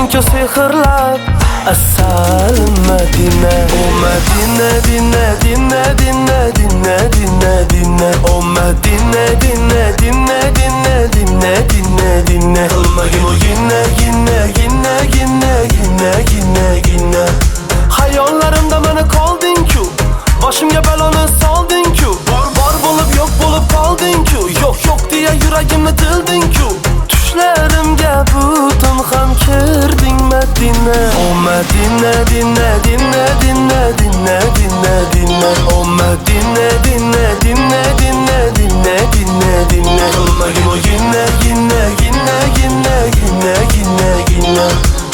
ki sehrlab asal Madina. O Madina, dinle, dinle, dinle, dinle, dinle, dinle. O Madina, dinle, dinle, dinle, dinle, dinle, dinle. Kılmagin o ginne, ginne, ginne, ginne, ginne, ginne, ginne. Hayollarimda meni qolding-ku, boshimga baloni solding-ku. Bor bo'lib yo'q bo'lib qolding-ku, yo'q yo'q deya yuragimni tilding-ku. Tushlarimga butun ham kirding Madina. O Madina, dinle, dinle, dinle, dinle, dinle, dinle. O Madina, dinle, dinle, dinle, dinle, dinle, dinle. Kılmagin o ginne, ginne, ginne, ginne, ginne, ginne, ginne.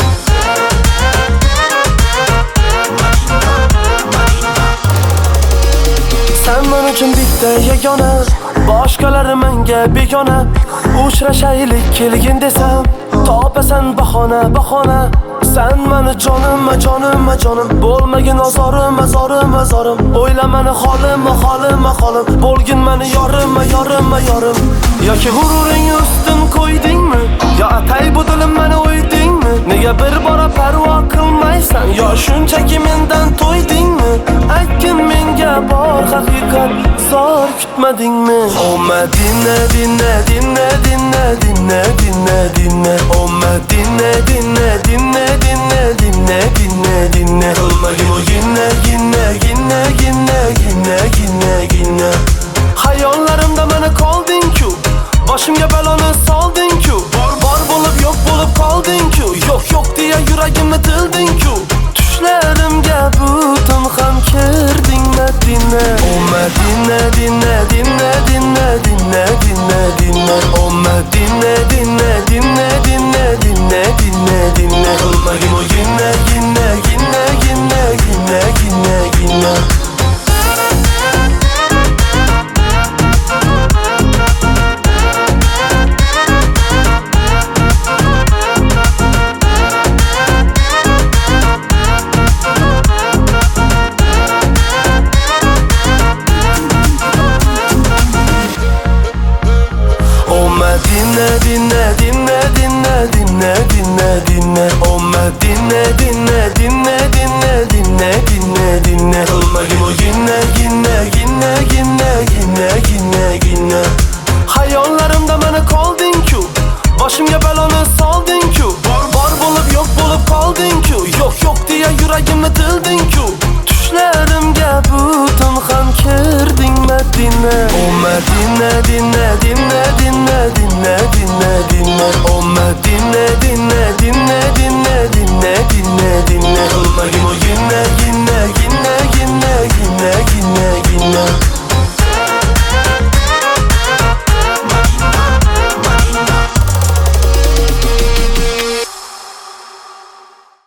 Sen men uchun bitta yagona, boshqalari menga begona. Uchrashaylik kelgin desam, topasan bahona, bahona. Sen meni jonimma, jonimma, jonim. Bo'lmagin ozorim, azorim, azorim. O'yla meni holimma, holimma, holim. Bo'lgin meni yorimma, yorimma, yorim. Yoki g'ururing ustun qo'ydingmi? Yo atay bu dilim meni o'ydingmi? Nega bir bora parvo qilmaysan? Yo shunchaki mendan to'ydingmi? Aytgin menga bor haqiqat, zor kutmadingmi? O Madina, dinle, dinle, dinle, dinle, dinle, dinle. O